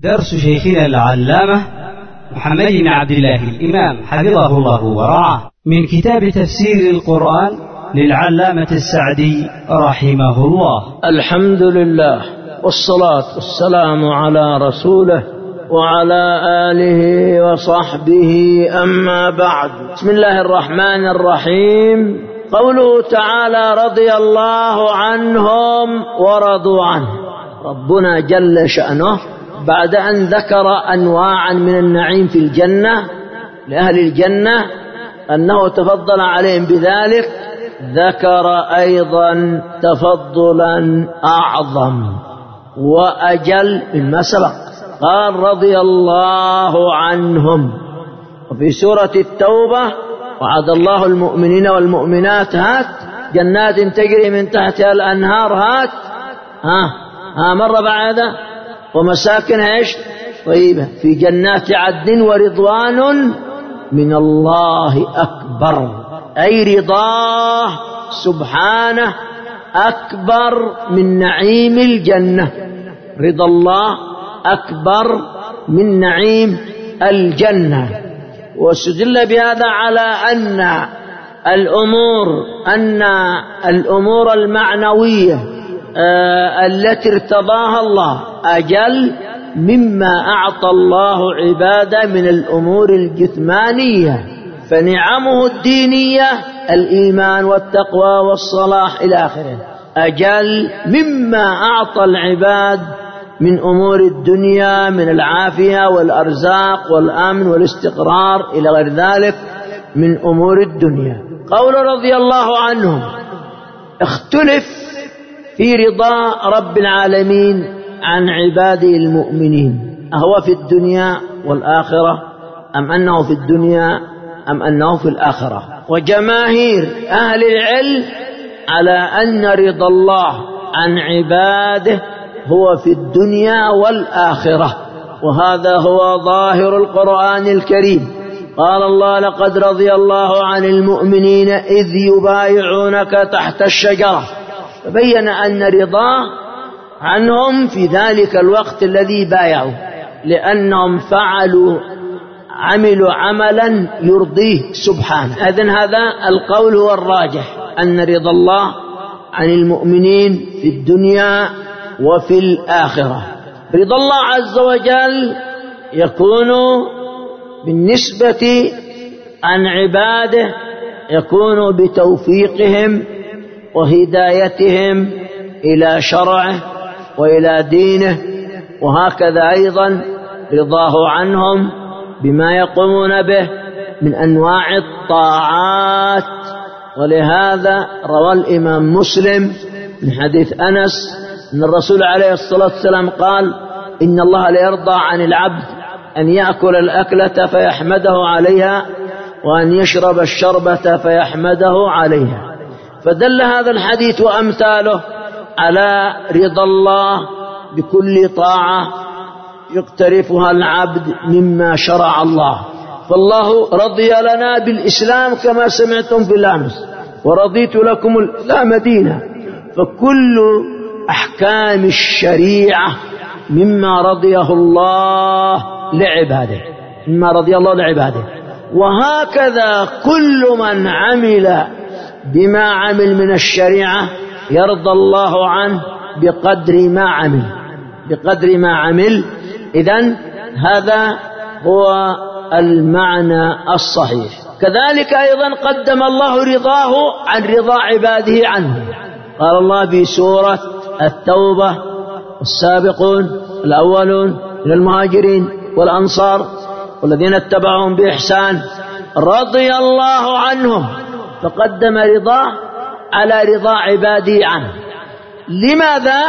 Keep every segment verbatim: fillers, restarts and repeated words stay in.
درس شيخنا العلامة محمد بن عبد الله الإمام حفظه الله ورعاه من كتاب تفسير القرآن للعلامة السعدي رحمه الله. الحمد لله والصلاة والسلام على رسوله وعلى آله وصحبه، أما بعد. بسم الله الرحمن الرحيم. قوله تعالى: رضي الله عنهم ورضوا عنه. ربنا جل شأنه بعد أن ذكر أنواعا من النعيم في الجنة لأهل الجنة أنه تفضل عليهم بذلك، ذكر أيضا تفضلا أعظم وأجل مما سبق. قال: رضي الله عنهم. وفي سورة التوبة: وعد الله المؤمنين والمؤمنات هات جنات تجري من تحتها الأنهار هات ها ها مرة بعد ومساكن ايش طيبة في جنات عدن ورضوان من الله أكبر، أي رضاه سبحانه أكبر من نعيم الجنة. رضا الله أكبر من نعيم الجنة. واستدل بهذا على أن الأمور أن الأمور المعنوية آه التي ارتضاها الله أجل مما أعطى الله عباده من الأمور الجثمانية، فنعمه الدينية الإيمان والتقوى والصلاح إلى آخره أجل مما أعطى العباد من أمور الدنيا من العافية والأرزاق والأمن والاستقرار إلى غير ذلك من أمور الدنيا. قول رضي الله عنهم: اختلف في رضا رب العالمين عن عباده المؤمنين، أهو في الدنيا والآخرة أم أنه في الدنيا أم أنه في الآخرة؟ وجماهير أهل العلم على أن رضا الله عن عباده هو في الدنيا والآخرة، وهذا هو ظاهر القرآن الكريم. قال الله: لقد رضي الله عن المؤمنين إذ يبايعونك تحت الشجرة، فبين أن رضاه عنهم في ذلك الوقت الذي بايعوا لأنهم فعلوا عملوا عملا يرضيه سبحانه. إذن هذا القول هو الراجح، أن رضا الله عن المؤمنين في الدنيا وفي الآخرة. رضا الله عز وجل يكون بالنسبة عن عباده يكون بتوفيقهم وهدايتهم إلى شرعه وإلى دينه، وهكذا أيضا رضاه عنهم بما يقومون به من أنواع الطاعات. ولهذا روى الإمام مسلم من حديث أنس أن الرسول عليه الصلاة والسلام قال: إن الله لا يرضى عن العبد أن يأكل الأكلة فيحمده عليها وأن يشرب الشربة فيحمده عليها. فدل هذا الحديث وأمثاله على رضا الله بكل طاعة يقترفها العبد مما شرع الله. فالله رضي لنا بالإسلام كما سمعتم في الأمس، ورضيت لكم الإسلام دينا. فكل أحكام الشريعة مما رضيه الله لعباده مما رضي الله لعباده. وهكذا كل من عمل بما عمل من الشريعة يرضى الله عنه بقدر ما عمل بقدر ما عمل إذن هذا هو المعنى الصحيح. كذلك أيضا قدم الله رضاه عن رضا عباده عنه. قال الله في سورة التوبة: السابقون الأولون من المهاجرين والأنصار والذين اتبعهم بإحسان رضي الله عنهم، فقدم رضاه على رضا عباده عنه. لماذا؟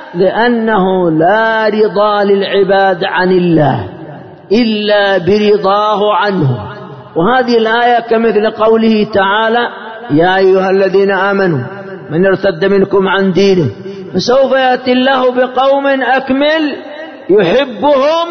لأنه لا رضا للعباد عن الله إلا برضاه عنه. وهذه الآية كمثل قوله تعالى: يا أيها الذين آمنوا من ارتد منكم عن دينه فسوف يأتي الله بقوم أكمل يحبهم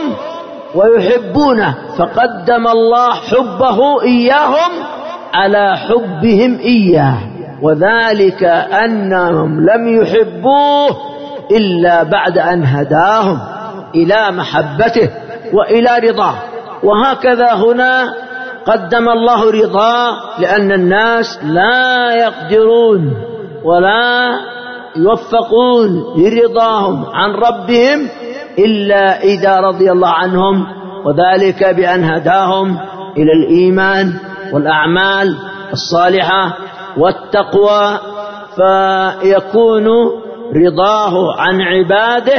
ويحبونه، فقدم الله حبه إياهم على حبهم إياه، وذلك أنهم لم يحبوه إلا بعد أن هداهم إلى محبته وإلى رضاه. وهكذا هنا قدم الله رضاه، لأن الناس لا يقدرون ولا يوفقون لرضاهم عن ربهم إلا إذا رضي الله عنهم، وذلك بأن هداهم إلى الإيمان والأعمال الصالحة والتقوى، فيكون رضاه عن عباده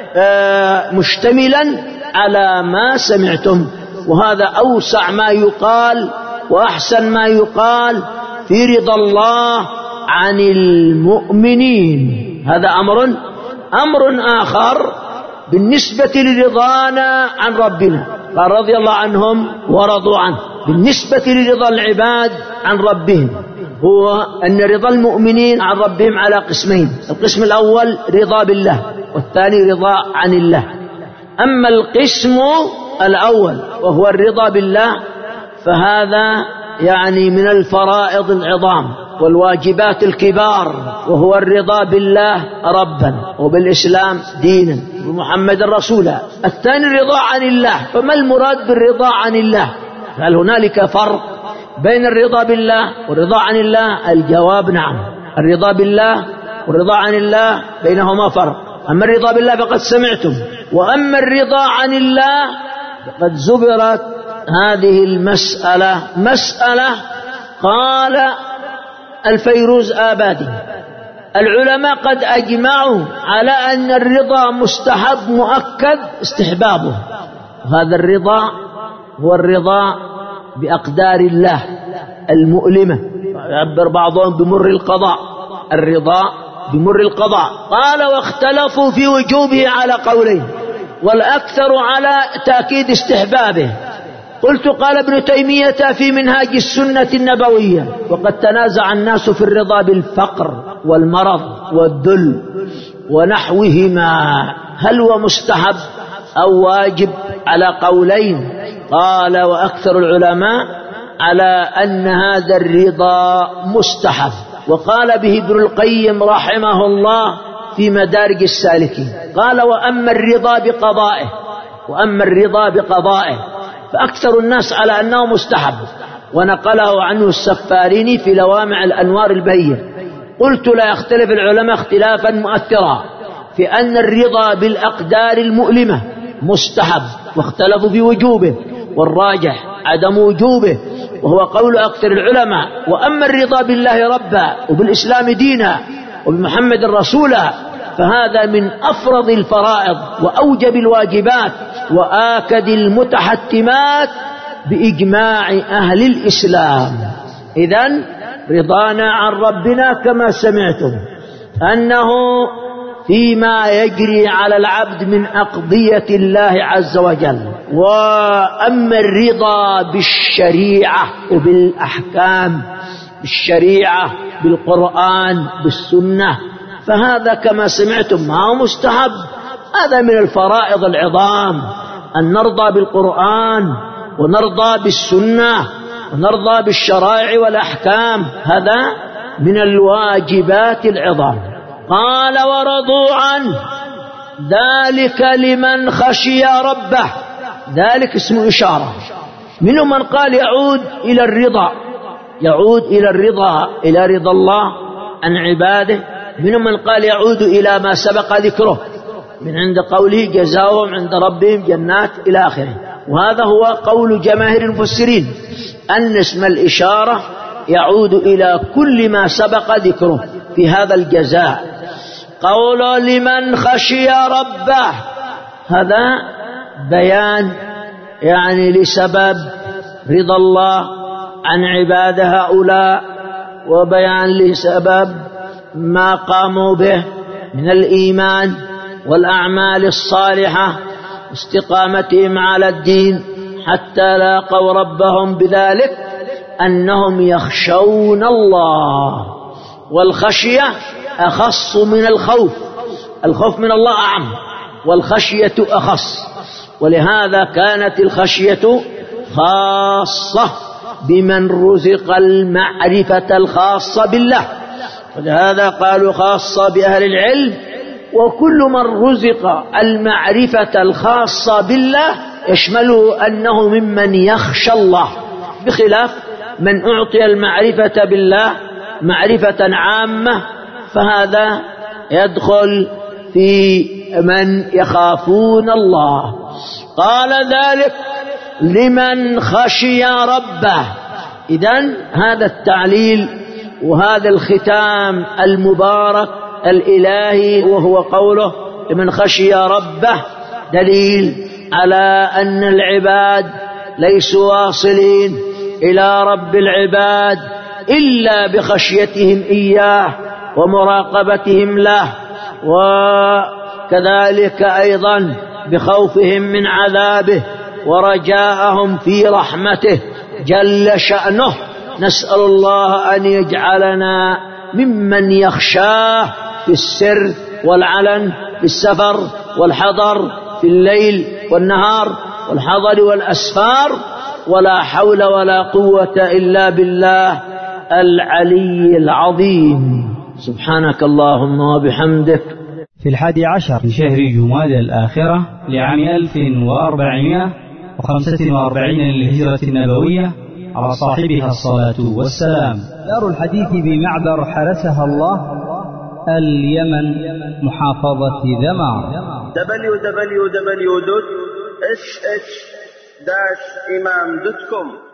مشتملا على ما سمعتم. وهذا أوسع ما يقال وأحسن ما يقال في رضا الله عن المؤمنين. هذا أمر أمر آخر بالنسبة لرضانا عن ربنا، قال رضي الله عنهم ورضوا عنه. بالنسبة لرضا العباد عن ربهم هو أن رضا المؤمنين عن ربهم على قسمين: القسم الأول رضا بالله، والثاني رضا عن الله. أما القسم الأول وهو الرضا بالله فهذا يعني من الفرائض العظام والواجبات الكبار، وهو الرضا بالله ربا وبالإسلام دينا ومحمد رسولا. الثاني الرضا عن الله. فما المراد بالرضا عن الله؟ هل هنالك فرق بين الرضا بالله والرضا عن الله؟ الجواب نعم. الرضا بالله والرضا عن الله بينهما فرق. أما الرضا بالله فقد سمعتم، وأما الرضا عن الله فقد زبرت هذه المسألة مسألة. قال الفيروز آبادي: العلماء قد أجمعوا على أن الرضا مستحب مؤكد استحبابه. هذا الرضا هو الرضا بأقدار الله المؤلمة، يعبر بعضهم بمر القضاء، الرضا بمر القضاء. قال: واختلفوا في وجوبه على قولين، والأكثر على تأكيد استحبابه. قلت: قال ابن تيمية في منهاج السنة النبوية: وقد تنازع الناس في الرضا بالفقر والمرض والذل ونحوهما، هل هو مستحب أو واجب؟ على قولين. قال: وأكثر العلماء على أن هذا الرضا مستحب. وقال به ابن القيم رحمه الله في مدارج السالكين، قال: وأما الرضا بقضائه وأما الرضا بقضائه فأكثر الناس على أنه مستحب، ونقله عنه السفاريني في لوامع الأنوار البهية. قلت: لا يختلف العلماء اختلافا مؤثرا في أن الرضا بالأقدار المؤلمة مستحب، واختلفوا في وجوبه، والراجح عدم وجوبه، وهو قول أكثر العلماء. وأما الرضا بالله ربا وبالإسلام دينا وبمحمد رسولا فهذا من أفرض الفرائض وأوجب الواجبات وآكد المتحتمات بإجماع أهل الإسلام. إذن رضانا عن ربنا كما سمعتم أنه فيما يجري على العبد من أقضية الله عز وجل. وأما الرضا بالشريعة وبالأحكام، بالشريعة بالقرآن بالسنة، فهذا كما سمعتم ما هو مستحب، هذا من الفرائض العظام، أن نرضى بالقرآن ونرضى بالسنة ونرضى بالشرائع والأحكام، هذا من الواجبات العظام. قال: ورضوا عنه ذلك لمن خشي ربه. ذلك اسم إشارة. منهم من قال يعود إلى الرضا، يعود إلى الرضا إلى رضا الله عن عباده. منهم من قال يعود إلى ما سبق ذكره من عند قوله جزاؤهم عند ربهم جنات إلى آخره. وهذا هو قول جماهير المفسرين أن اسم الإشارة يعود إلى كل ما سبق ذكره في هذا الجزاء. قول لمن خشي ربه، هذا بيان يعني لسبب رضا الله عن عباد هؤلاء، وبيان لسبب ما قاموا به من الإيمان والأعمال الصالحة، استقامتهم على الدين حتى لاقوا ربهم، بذلك أنهم يخشون الله. والخشية أخص من الخوف، الخوف من الله أعم والخشية أخص، ولهذا كانت الخشية خاصة بمن رزق المعرفة الخاصة بالله، ولهذا قالوا خاصة بأهل العلم وكل من رزق المعرفة الخاصة بالله يشمله أنه ممن يخشى الله، بخلاف من أعطي المعرفة بالله معرفة عامة فهذا يدخل في من يخافون الله. قال ذلك لمن خشي ربه. إذن هذا التعليل وهذا الختام المبارك الإلهي وهو قوله لمن خشي ربه دليل على أن العباد ليسوا واصلين إلى رب العباد إلا بخشيتهم إياه ومراقبتهم له، وكذلك أيضا بخوفهم من عذابه ورجاءهم في رحمته جل شأنه. نسأل الله أن يجعلنا ممن يخشاه في السر والعلن، في السفر والحضر، في الليل والنهار والحضر والأسفار، ولا حول ولا قوة إلا بالله العلي العظيم. سبحانك اللهم وبحمدك. في الحادي عشر من شهر جمادى الآخرة لعام ألف وأربعمائة وخمسة وأربعين للهجرة النبوية على صاحبها الصلاة والسلام. دار الحديث بمعبر حرسها الله اليمن محافظة ذمار. دبليو دبليو دبليو دوت إس إتش داش إمام دوت كوم